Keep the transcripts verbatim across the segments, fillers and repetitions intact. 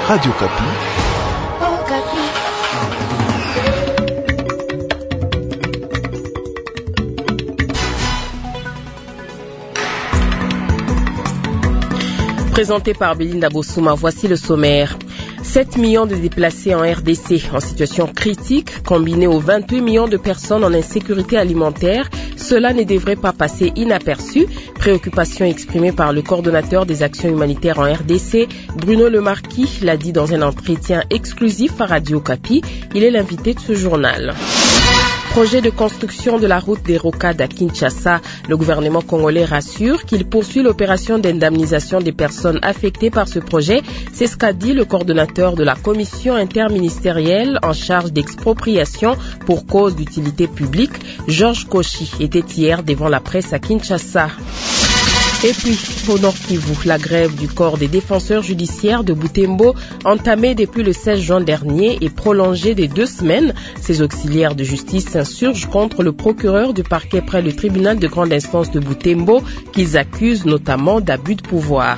Radio Kapi. Oh, Kapi. Présenté par Belinda Bossouma, voici le sommaire. sept millions de déplacés en R D C en situation critique, combinés aux vingt-huit millions de personnes en insécurité alimentaire, cela ne devrait pas passer inaperçu. Préoccupation exprimée par le coordonnateur des actions humanitaires en R D C, Bruno Lemarquis, l'a dit dans un entretien exclusif à Radio Kapi. Il est l'invité de ce journal. Projet de construction de la route des Rocades à Kinshasa, le gouvernement congolais rassure qu'il poursuit l'opération d'indemnisation des personnes affectées par ce projet. C'est ce qu'a dit le coordonnateur de la commission interministérielle en charge d'expropriation pour cause d'utilité publique. Georges Kochi était hier devant la presse à Kinshasa. Et puis, au Nord Kivu, la grève du corps des défenseurs judiciaires de Butembo, entamée depuis le seize juin dernier et prolongée de deux semaines. Ces auxiliaires de justice s'insurgent contre le procureur du parquet près le tribunal de grande instance de Butembo, qu'ils accusent notamment d'abus de pouvoir.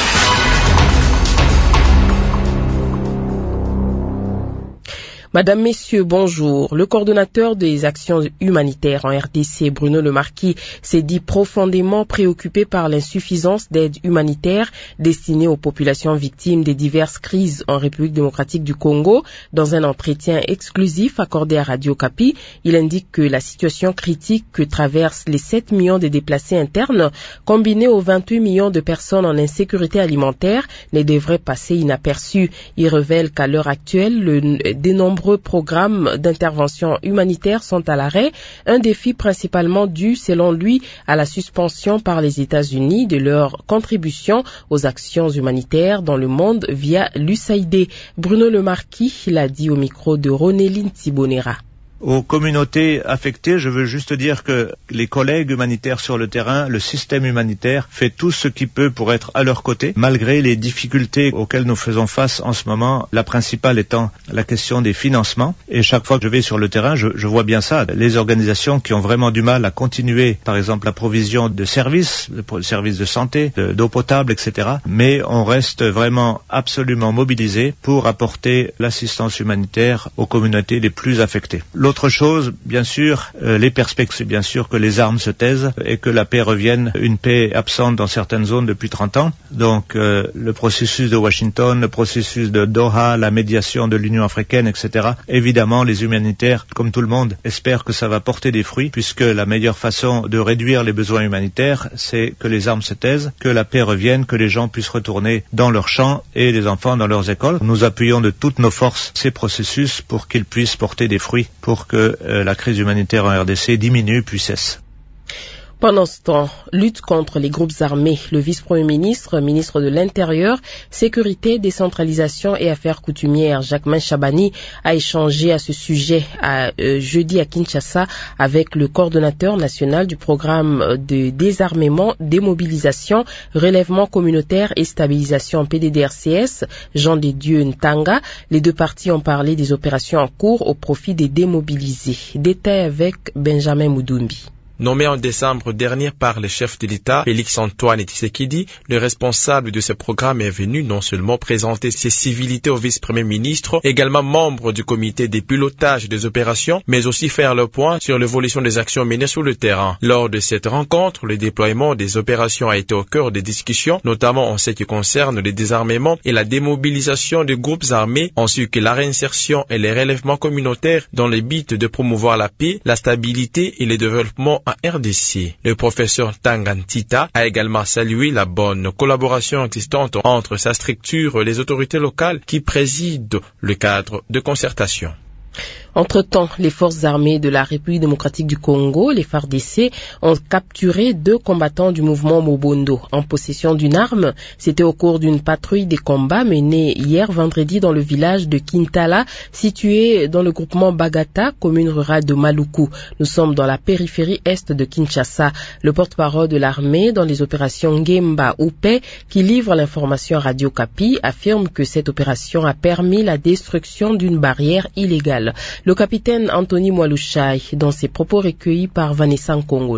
Madame, Messieurs, bonjour. Le coordonnateur des actions humanitaires en R D C, Bruno Lemarquis, s'est dit profondément préoccupé par l'insuffisance d'aide humanitaire destinée aux populations victimes des diverses crises en République démocratique du Congo. Dans un entretien exclusif accordé à Radio Kapi, il indique que la situation critique que traversent les sept millions de déplacés internes, combinée aux vingt-huit millions de personnes en insécurité alimentaire, ne devrait passer inaperçue. Il révèle qu'à l'heure actuelle, le dénombre nombreux programmes d'intervention humanitaire sont à l'arrêt, un défi principalement dû, selon lui, à la suspension par les États-Unis de leur contribution aux actions humanitaires dans le monde via l'U S A I D. Bruno Lemarquis l'a dit au micro de Ronéline Thibonera. Aux communautés affectées, je veux juste dire que les collègues humanitaires sur le terrain, le système humanitaire fait tout ce qu'il peut pour être à leur côté, malgré les difficultés auxquelles nous faisons face en ce moment, la principale étant la question des financements. Et chaque fois que je vais sur le terrain, je, je vois bien ça. Les organisations qui ont vraiment du mal à continuer, par exemple, la provision de services, de services de santé, de, d'eau potable, et cetera. Mais on reste vraiment absolument mobilisé pour apporter l'assistance humanitaire aux communautés les plus affectées. Autre chose, bien sûr, euh, les perspectives, bien sûr que les armes se taisent et que la paix revienne, une paix absente dans certaines zones depuis trente ans. Donc euh, le processus de Washington, le processus de Doha, la médiation de l'Union africaine, et cetera. Évidemment, les humanitaires, comme tout le monde, espèrent que ça va porter des fruits, puisque la meilleure façon de réduire les besoins humanitaires, c'est que les armes se taisent, que la paix revienne, que les gens puissent retourner dans leurs champs et les enfants dans leurs écoles. Nous appuyons de toutes nos forces ces processus pour qu'ils puissent porter des fruits, pour que euh, la crise humanitaire en R D C diminue puis cesse. Pendant ce temps, lutte contre les groupes armés, le vice-premier ministre, ministre de l'Intérieur, Sécurité, Décentralisation et Affaires coutumières, Jacquemain Chabani, a échangé à ce sujet à, euh, jeudi à Kinshasa avec le coordonnateur national du programme de désarmement, démobilisation, relèvement communautaire et stabilisation P D D R C S, Jean de Dieu Ntanga. Les deux parties ont parlé des opérations en cours au profit des démobilisés. Détail avec Benjamin Moudumbi. Nommé en décembre dernier par le chef de l'État, Félix-Antoine Tshisekedi, le responsable de ce programme est venu non seulement présenter ses civilités au vice-premier ministre, également membre du comité des pilotages des opérations, mais aussi faire le point sur l'évolution des actions menées sur le terrain. Lors de cette rencontre, le déploiement des opérations a été au cœur des discussions, notamment en ce qui concerne le désarmement et la démobilisation des groupes armés, ainsi que la réinsertion et les relèvements communautaires dans le but de promouvoir la paix, la stabilité et le développement en R D C. Le professeur Tangantita a également salué la bonne collaboration existante entre sa structure et les autorités locales qui président le cadre de concertation. Entre-temps, les forces armées de la République démocratique du Congo, les F A R D C, ont capturé deux combattants du mouvement Mobondo en possession d'une arme. C'était au cours d'une patrouille des combats menée hier vendredi dans le village de Kintala, situé dans le groupement Bagata, commune rurale de Maluku. Nous sommes dans la périphérie est de Kinshasa. Le porte-parole de l'armée dans les opérations Ngemba Oupe, qui livre l'information à Radio Kapi, affirme que cette opération a permis la destruction d'une barrière illégale. Le capitaine Anthony Mwalushai, dans ses propos recueillis par Vanessa Nkongolo.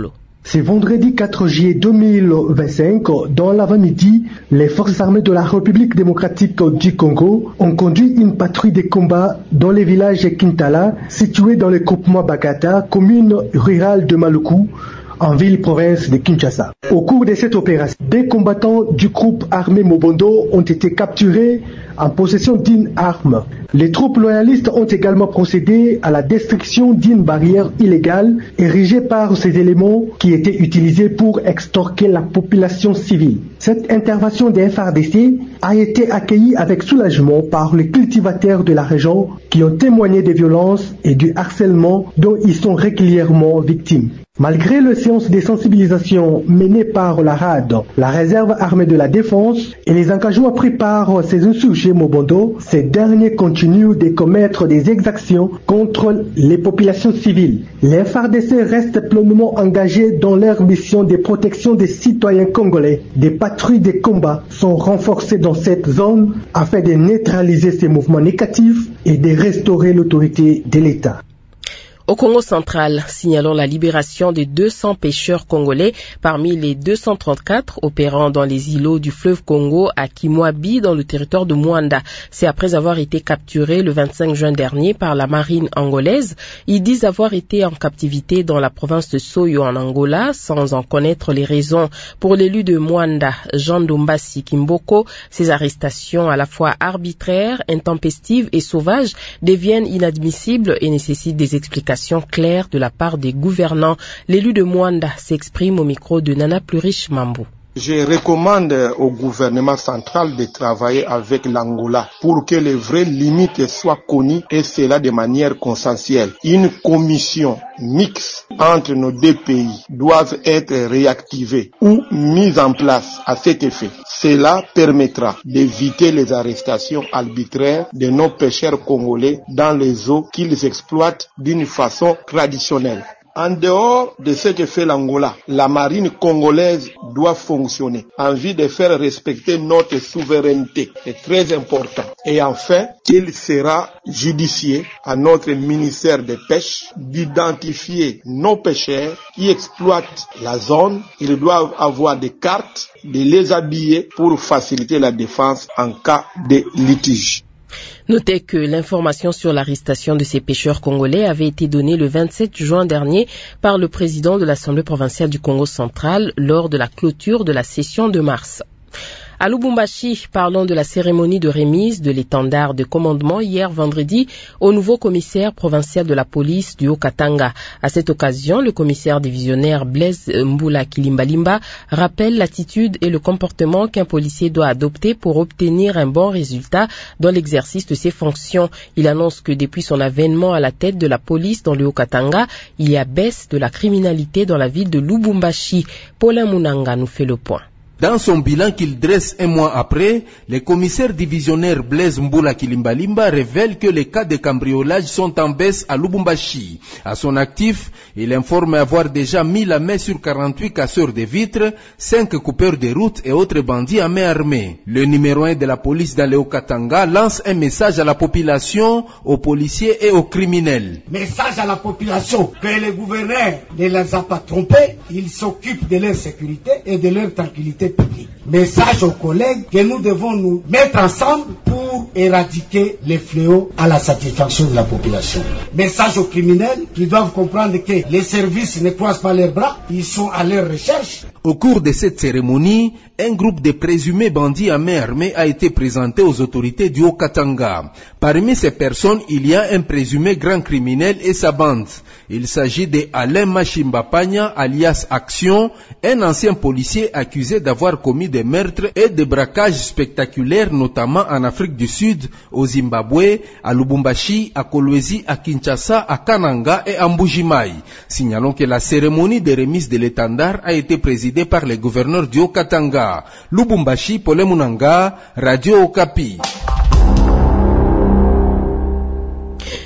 C'est vendredi quatre juillet deux mille vingt-cinq, dans l'avant-midi, les forces armées de la République démocratique du Congo ont conduit une patrouille de combat dans le village Kintala, situé dans le groupement Bagata, commune rurale de Maluku, en ville-province de Kinshasa. Au cours de cette opération, des combattants du groupe armé Mobondo ont été capturés en possession d'une arme. Les troupes loyalistes ont également procédé à la destruction d'une barrière illégale érigée par ces éléments qui étaient utilisés pour extorquer la population civile. Cette intervention des F A R D C a été accueillie avec soulagement par les cultivateurs de la région qui ont témoigné des violences et du harcèlement dont ils sont régulièrement victimes. Malgré les séances de sensibilisation menées par la R A D, la réserve armée de la défense et les engagements pris par ces insurgés Mobondo, ces derniers continuent de commettre des exactions contre les populations civiles. Les F A R D C restent pleinement engagés dans leur mission de protection des citoyens congolais. Des patrouilles de combat sont renforcées dans cette zone afin de neutraliser ces mouvements négatifs et de restaurer l'autorité de l'État. Au Congo central, signalons la libération de deux cents pêcheurs congolais parmi les deux cent trente-quatre opérant dans les îlots du fleuve Congo à Kimwabi dans le territoire de Mwanda. C'est après avoir été capturés le vingt-cinq juin dernier par la marine angolaise. Ils disent avoir été en captivité dans la province de Soyo en Angola sans en connaître les raisons. Pour l'élu de Mwanda, Jean Dombasi Kimboko, ces arrestations à la fois arbitraires, intempestives et sauvages deviennent inadmissibles et nécessitent des explications claire de la part des gouvernants. L'élu de Mwanda s'exprime au micro de Nana Plurish Mambo. Je recommande au gouvernement central de travailler avec l'Angola pour que les vraies limites soient connues et cela de manière consensuelle. Une commission mixte entre nos deux pays doit être réactivée ou mise en place à cet effet. Cela permettra d'éviter les arrestations arbitraires de nos pêcheurs congolais dans les eaux qu'ils exploitent d'une façon traditionnelle. En dehors de ce que fait l'Angola, la marine congolaise doit fonctionner en vue de faire respecter notre souveraineté. C'est très important. Et enfin, il sera judicieux à notre ministère des Pêches d'identifier nos pêcheurs qui exploitent la zone. Ils doivent avoir des cartes, de les habiller pour faciliter la défense en cas de litige. Notez que l'information sur l'arrestation de ces pêcheurs congolais avait été donnée le vingt-sept juin dernier par le président de l'Assemblée provinciale du Congo central lors de la clôture de la session de mars. À Lubumbashi, parlons de la cérémonie de remise de l'étendard de commandement hier vendredi au nouveau commissaire provincial de la police du Haut-Katanga. À cette occasion, le commissaire divisionnaire Blaise Mbula Kilimbalimba rappelle l'attitude et le comportement qu'un policier doit adopter pour obtenir un bon résultat dans l'exercice de ses fonctions. Il annonce que depuis son avènement à la tête de la police dans le Haut-Katanga, il y a baisse de la criminalité dans la ville de Lubumbashi. Paulin Munanga nous fait le point. Dans son bilan qu'il dresse un mois après, le commissaire divisionnaire Blaise Mbula Kilimbalimba révèle que les cas de cambriolage sont en baisse à Lubumbashi. À son actif, il informe avoir déjà mis la main sur quarante-huit casseurs de vitres, cinq coupeurs de route et autres bandits à main armée. Le numéro un de la police dans le Haut-Katanga lance un message à la population, aux policiers et aux criminels. Message à la population que le gouverneur ne les a pas trompés, il s'occupe de leur sécurité et de leur tranquillité publique. Message aux collègues que nous devons nous mettre ensemble pour éradiquer les fléaux à la satisfaction de la population. Message aux criminels qui doivent comprendre que les services ne croisent pas leurs bras, ils sont à leur recherche. Au cours de cette cérémonie, un groupe de présumés bandits à main armée a été présenté aux autorités du Haut-Katanga. Parmi ces personnes, il y a un présumé grand criminel et sa bande. Il s'agit de Alain Machimbapanya, alias Action, un ancien policier accusé d'avoir commis des meurtres et des braquages spectaculaires, notamment en Afrique du Sud, au Zimbabwe, à Lubumbashi, à Kolwezi, à Kinshasa, à Kananga et à Mbujimaï. Signalons que la cérémonie de remise de l'étendard a été présidée par le gouverneur du Haut-Katanga. Lubumbashi, Paulin Munanga, Radio Okapi.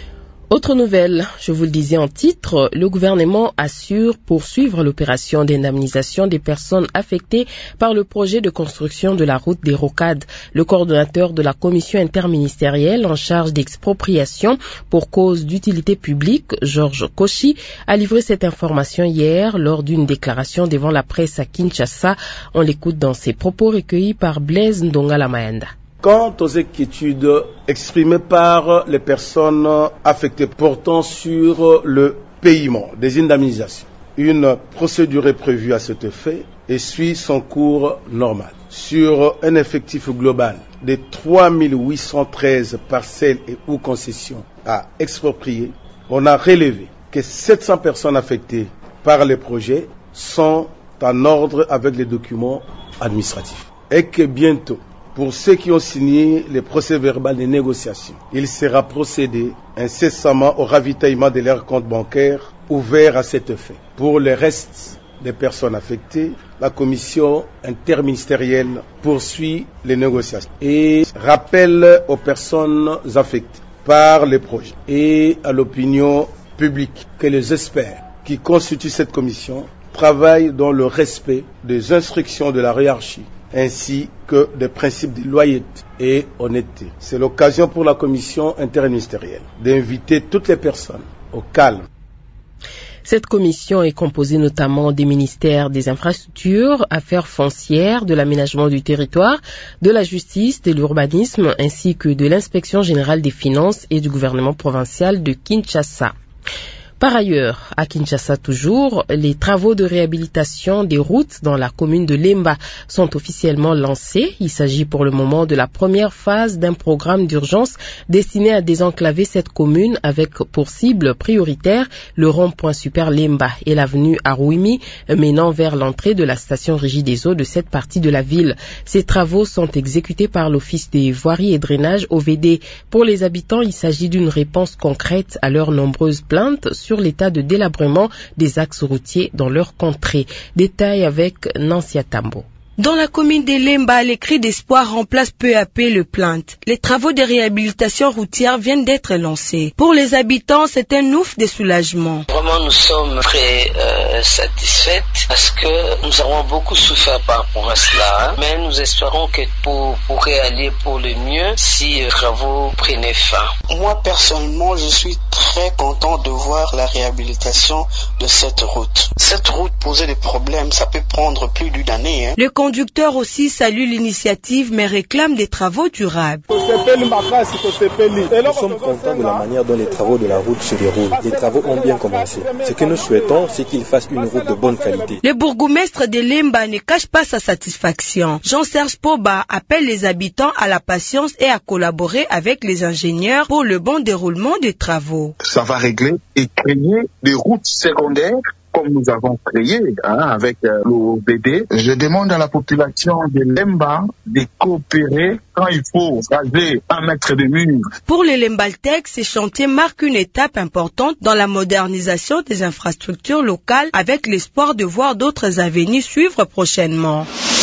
Autre nouvelle, je vous le disais en titre, le gouvernement assure poursuivre l'opération d'indemnisation des personnes affectées par le projet de construction de la route des Rocades. Le coordonnateur de la commission interministérielle en charge d'expropriation pour cause d'utilité publique, Georges Kochi, a livré cette information hier lors d'une déclaration devant la presse à Kinshasa. On l'écoute dans ses propos recueillis par Blaise Ndongala-Mayanda. Quant aux inquiétudes exprimées par les personnes affectées portant sur le paiement des indemnisations, une procédure est prévue à cet effet et suit son cours normal. Sur un effectif global de trois mille huit cent treize parcelles et ou concessions à exproprier, on a relevé que sept cents personnes affectées par les projets sont en ordre avec les documents administratifs et que bientôt, pour ceux qui ont signé les procès-verbaux des négociations, il sera procédé incessamment au ravitaillement de leurs comptes bancaires ouverts à cet effet. Pour le reste des personnes affectées, la commission interministérielle poursuit les négociations et rappelle aux personnes affectées par les projets et à l'opinion publique que les experts qui constituent cette commission travaillent dans le respect des instructions de la hiérarchie ainsi que des principes de loyauté et honnêteté. C'est l'occasion pour la commission interministérielle d'inviter toutes les personnes au calme. Cette commission est composée notamment des ministères des infrastructures, affaires foncières, de l'aménagement du territoire, de la justice, de l'urbanisme ainsi que de l'inspection générale des finances et du gouvernement provincial de Kinshasa. Par ailleurs, à Kinshasa toujours, les travaux de réhabilitation des routes dans la commune de Lemba sont officiellement lancés. Il s'agit pour le moment de la première phase d'un programme d'urgence destiné à désenclaver cette commune avec pour cible prioritaire le rond-point Super Lemba et l'avenue Arouimi menant vers l'entrée de la station Régie des eaux de cette partie de la ville. Ces travaux sont exécutés par l'Office des voiries et drainages O V D. Pour les habitants, il s'agit d'une réponse concrète à leurs nombreuses plaintes sur l'état de délabrement des axes routiers dans leur contrée. Détail avec Nancy Atambo. Dans la commune de Lemba, les cris d'espoir remplacent peu à peu les plaintes. Les travaux de réhabilitation routière viennent d'être lancés. Pour les habitants, c'est un ouf de soulagement. Vraiment, nous sommes très euh, satisfaits parce que nous avons beaucoup souffert par rapport à cela. Hein. Mais nous espérons que pour pourrait aller pour le mieux si les travaux prenaient fin. Moi, personnellement, je suis très content de voir la réhabilitation de cette route. Cette route posait des problèmes, ça peut prendre plus d'une année. Hein. Le conducteur aussi salue l'initiative mais réclame des travaux durables. Nous sommes contents de la manière dont les travaux de la route se déroulent. Les travaux ont bien commencé. Ce que nous souhaitons, c'est qu'ils fassent une route de bonne qualité. Le bourgmestre de Lemba ne cache pas sa satisfaction. Jean-Serge Poba appelle les habitants à la patience et à collaborer avec les ingénieurs pour le bon déroulement des travaux. Ça va régler et créer des routes secondaires comme nous avons créé hein, avec euh, l'O V D. Je demande à la population de Lemba de coopérer quand il faut raser un mètre de mur. Pour les Lembaltec, ces chantiers marquent une étape importante dans la modernisation des infrastructures locales avec l'espoir de voir d'autres avenues suivre prochainement.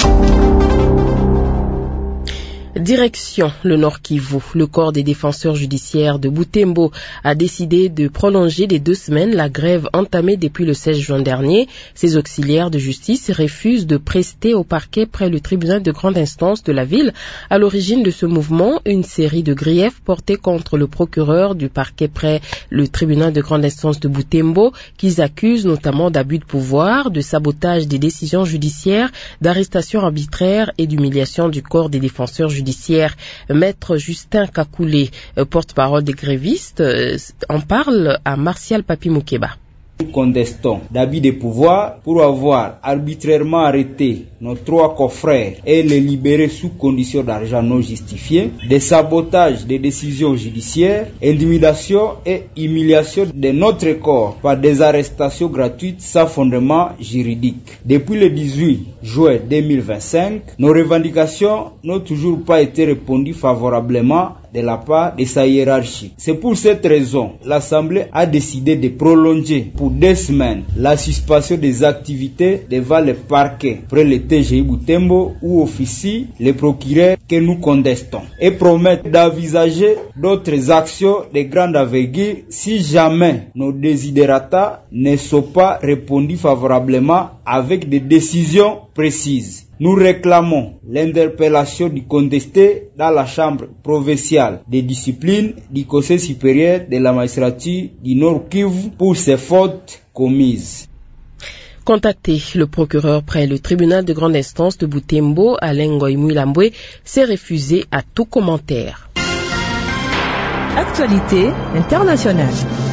Direction le Nord Kivu. Le corps des défenseurs judiciaires de Butembo a décidé de prolonger de deux semaines la grève entamée depuis le seize juin dernier. Ces auxiliaires de justice refusent de prester au parquet près le tribunal de grande instance de la ville. À l'origine de ce mouvement, une série de griefs portés contre le procureur du parquet près le tribunal de grande instance de Butembo, qu'ils accusent notamment d'abus de pouvoir, de sabotage des décisions judiciaires, d'arrestation arbitraire et d'humiliation du corps des défenseurs judiciaires. Maître Justin Kakoulé, porte-parole des grévistes, en parle à Martial Papi Moukeba. Nous contestons d'abus de pouvoir pour avoir arbitrairement arrêté nos trois confrères et les libérer sous condition d'argent non justifié, des sabotages des décisions judiciaires, intimidation et humiliation de notre corps par des arrestations gratuites sans fondement juridique. Depuis le dix-huit juin deux mille vingt-cinq, nos revendications n'ont toujours pas été répondues favorablement de la part de sa hiérarchie. C'est pour cette raison, l'Assemblée a décidé de prolonger pour deux semaines la suspension des activités devant le parquet près le T G I Butembo où officie les procureurs que nous contestons et promettent d'envisager d'autres actions de grande envergure si jamais nos desiderata ne sont pas répondus favorablement avec des décisions précises. Nous réclamons l'interpellation du contesté dans la chambre provinciale de discipline du Conseil supérieur de la magistrature du Nord Kivu pour ces fautes commises. Contacté, le procureur près le tribunal de grande instance de Butembo, Alain Ngoïmouilambwe, s'est refusé à tout commentaire. Actualité internationale.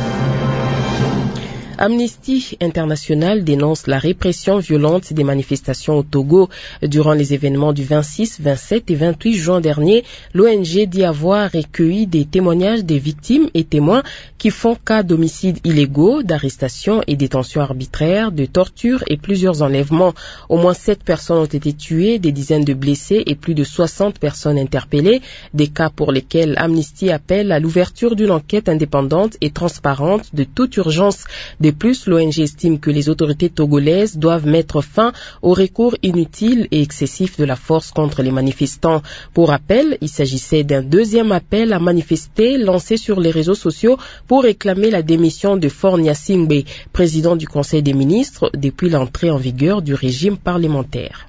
Amnesty International dénonce la répression violente des manifestations au Togo durant les événements du vingt-six, vingt-sept et vingt-huit juin dernier. L'O N G dit avoir recueilli des témoignages des victimes et témoins qui font cas d'homicides illégaux, d'arrestations et détentions arbitraires, de tortures et plusieurs enlèvements. Au moins sept personnes ont été tuées, des dizaines de blessés et plus de soixante personnes interpellées, des cas pour lesquels Amnesty appelle à l'ouverture d'une enquête indépendante et transparente de toute urgence. De plus, l'O N G estime que les autorités togolaises doivent mettre fin au recours inutile et excessif de la force contre les manifestants. Pour rappel, il s'agissait d'un deuxième appel à manifester lancé sur les réseaux sociaux pour réclamer la démission de Faure Gnassingbé, président du Conseil des ministres, depuis l'entrée en vigueur du régime parlementaire.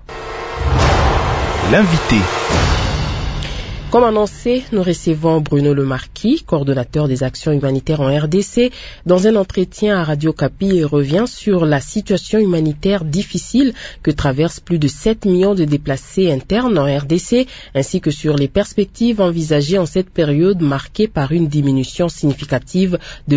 L'invité. Comme annoncé, nous recevons Bruno Lemarquis, coordonnateur des actions humanitaires en R D C, dans un entretien à Radio Kapi et revient sur la situation humanitaire difficile que traversent plus de sept millions de déplacés internes en R D C, ainsi que sur les perspectives envisagées en cette période marquée par une diminution significative de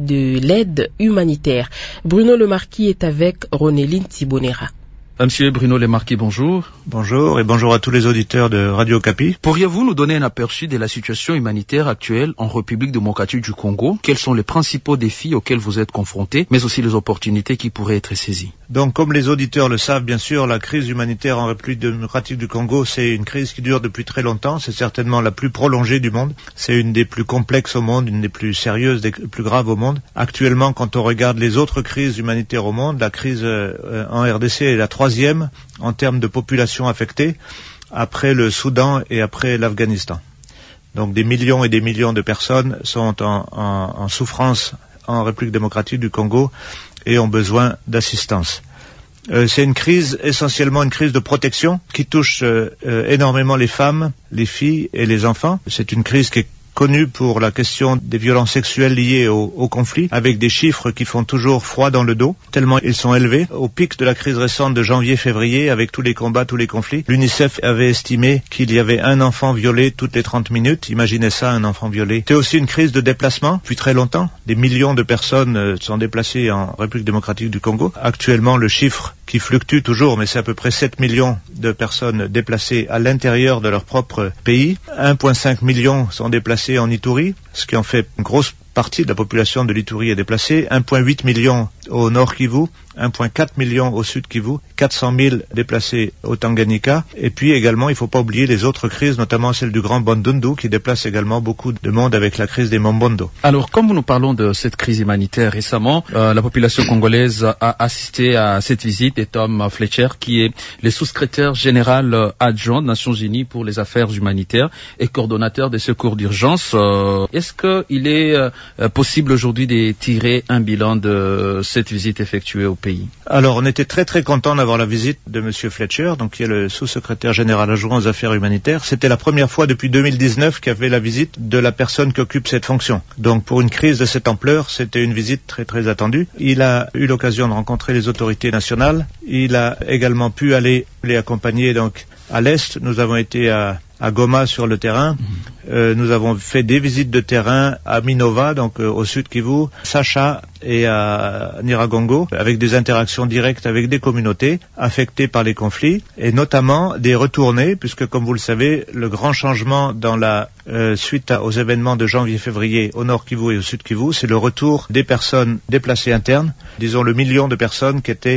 l'aide humanitaire. Bruno Lemarquis est avec Ronéline Thibonera. Monsieur Bruno Lemarquis, bonjour. Bonjour et bonjour à tous les auditeurs de Radio Kapi. Pourriez-vous nous donner un aperçu de la situation humanitaire actuelle en République démocratique du Congo? Quels sont les principaux défis auxquels vous êtes confrontés, mais aussi les opportunités qui pourraient être saisies? Donc, comme les auditeurs le savent, bien sûr, la crise humanitaire en République démocratique du Congo, c'est une crise qui dure depuis très longtemps. C'est certainement la plus prolongée du monde. C'est une des plus complexes au monde, une des plus sérieuses, des plus graves au monde. Actuellement, quand on regarde les autres crises humanitaires au monde, la crise euh, en R D C est la troisième en termes de population affectée, après le Soudan et après l'Afghanistan. Donc des millions et des millions de personnes sont en, en, en souffrance en République démocratique du Congo et ont besoin d'assistance. Euh, c'est une crise, essentiellement une crise de protection, qui touche euh, euh, énormément les femmes, les filles et les enfants. C'est une crise qui est connu pour la question des violences sexuelles liées au, au conflit, avec des chiffres qui font toujours froid dans le dos, tellement ils sont élevés. Au pic de la crise récente de janvier-février, avec tous les combats, tous les conflits, l'UNICEF avait estimé qu'il y avait un enfant violé toutes les trente minutes. Imaginez ça, un enfant violé. C'est aussi une crise de déplacement, depuis très longtemps. Des millions de personnes sont déplacées en République démocratique du Congo. Actuellement, le chiffre qui fluctue toujours, mais c'est à peu près sept millions de personnes déplacées à l'intérieur de leur propre pays. un virgule cinq million sont déplacés en Ituri, ce qui en fait une grosse partie de la population de l'Ituri est déplacée. un virgule huit million au nord Kivu, un virgule quatre million au sud Kivu, quatre cent mille déplacés au Tanganyika. Et puis également, il ne faut pas oublier les autres crises, notamment celle du Grand Bandundu, qui déplace également beaucoup de monde avec la crise des Mombondo. Alors, comme nous parlons de cette crise humanitaire récemment, euh, la population congolaise a assisté à cette visite de Tom Fletcher, qui est le sous-secrétaire général adjoint des Nations Unies pour les affaires humanitaires et coordonnateur des secours d'urgence. Euh, est-ce qu'il est euh, possible aujourd'hui de tirer un bilan de cette visite effectuée au pays? Alors, on était très très content d'avoir la visite de M. Fletcher, donc qui est le sous-secrétaire général adjoint aux affaires humanitaires. C'était la première fois depuis deux mille dix-neuf qu'il y avait la visite de la personne qui occupe cette fonction. Donc, pour une crise de cette ampleur, c'était une visite très très attendue. Il a eu l'occasion de rencontrer les autorités nationales. Il a également pu aller les accompagner donc à l'est. Nous avons été à à Goma sur le terrain. Euh, nous avons fait des visites de terrain à Minova, donc euh, au sud Kivu, Sacha et à Niragongo, avec des interactions directes avec des communautés affectées par les conflits, et notamment des retournées, puisque comme vous le savez, le grand changement dans la euh, suite à, aux événements de janvier-février au nord Kivu et au sud Kivu, c'est le retour des personnes déplacées internes, disons le million de personnes qui étaient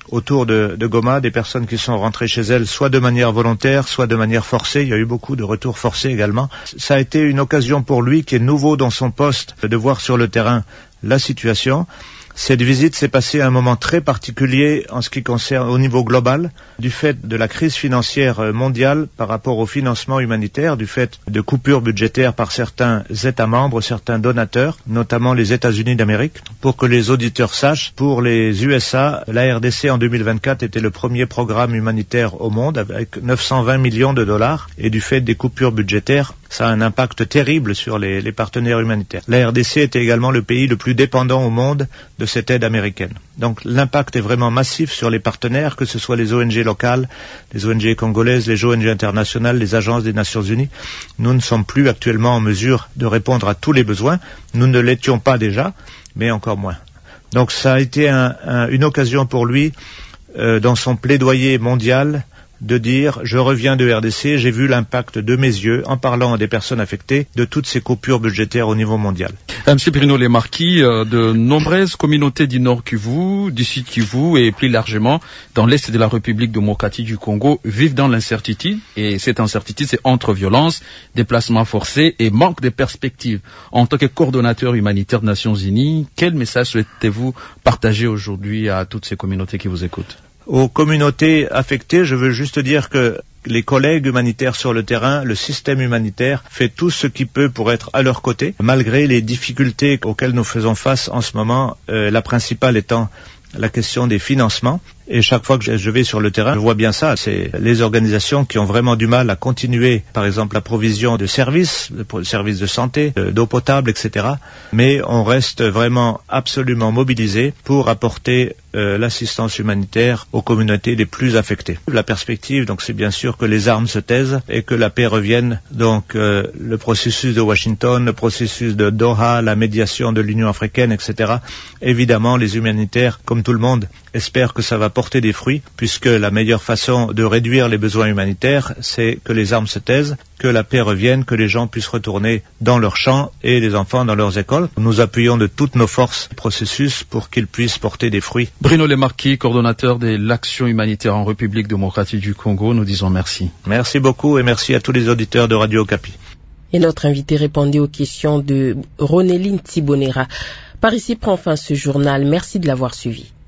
autour de, de Goma, des personnes qui sont rentrées chez elles soit de manière volontaire, soit de manière forcée. Il y a eu beaucoup de retours forcés également. Ça a été une occasion pour lui, qui est nouveau dans son poste, de voir sur le terrain la situation. Cette visite s'est passée à un moment très particulier en ce qui concerne au niveau global, du fait de la crise financière mondiale par rapport au financement humanitaire, du fait de coupures budgétaires par certains États membres, certains donateurs, notamment les États-Unis d'Amérique. Pour que les auditeurs sachent, pour les U S A, la R D C en deux mille vingt-quatre était le premier programme humanitaire au monde avec neuf cent vingt millions de dollars, et du fait des coupures budgétaires, ça a un impact terrible sur les, les partenaires humanitaires. La R D C était également le pays le plus dépendant au monde de cette aide américaine. Donc l'impact est vraiment massif sur les partenaires, que ce soit les O N G locales, les O N G congolaises, les O N G internationales, les agences des Nations Unies. Nous ne sommes plus actuellement en mesure de répondre à tous les besoins. Nous ne l'étions pas déjà, mais encore moins. Donc ça a été un, un, une occasion pour lui, euh, dans son plaidoyer mondial, de dire, je reviens de R D C, j'ai vu l'impact de mes yeux, en parlant à des personnes affectées, de toutes ces coupures budgétaires au niveau mondial. Monsieur Bruno Lemarquis, euh, de nombreuses communautés du Nord Kivu, du Sud Kivu et plus largement dans l'Est de la République démocratique du Congo vivent dans l'incertitude, et cette incertitude c'est entre violence, déplacements forcés et manque de perspectives. En tant que coordonnateur humanitaire des Nations Unies, quel message souhaitez-vous partager aujourd'hui à toutes ces communautés qui vous écoutent? Aux communautés affectées, je veux juste dire que les collègues humanitaires sur le terrain, le système humanitaire fait tout ce qu'il peut pour être à leur côté, malgré les difficultés auxquelles nous faisons face en ce moment, euh, la principale étant la question des financements. Et chaque fois que je vais sur le terrain, je vois bien ça. C'est les organisations qui ont vraiment du mal à continuer, par exemple, la provision de services, de services de santé, d'eau potable, et cetera. Mais on reste vraiment absolument mobilisé pour apporter euh, l'assistance humanitaire aux communautés les plus affectées. La perspective, donc, c'est bien sûr que les armes se taisent et que la paix revienne. Donc, euh, le processus de Washington, le processus de Doha, la médiation de l'Union africaine, et cetera. Évidemment, les humanitaires, comme tout le monde, espèrent que ça va porter des fruits, puisque la meilleure façon de réduire les besoins humanitaires, c'est que les armes se taisent, que la paix revienne, que les gens puissent retourner dans leurs champs et les enfants dans leurs écoles. Nous appuyons de toutes nos forces le processus pour qu'il puisse porter des fruits. Bruno Lemarquis, coordonnateur de l'action humanitaire en République démocratique du Congo, nous disons merci. Merci beaucoup et merci à tous les auditeurs de Radio Okapi. Et notre invité répondait aux questions de Ronéline Thibonera. Par ici prend fin ce journal. Merci de l'avoir suivi.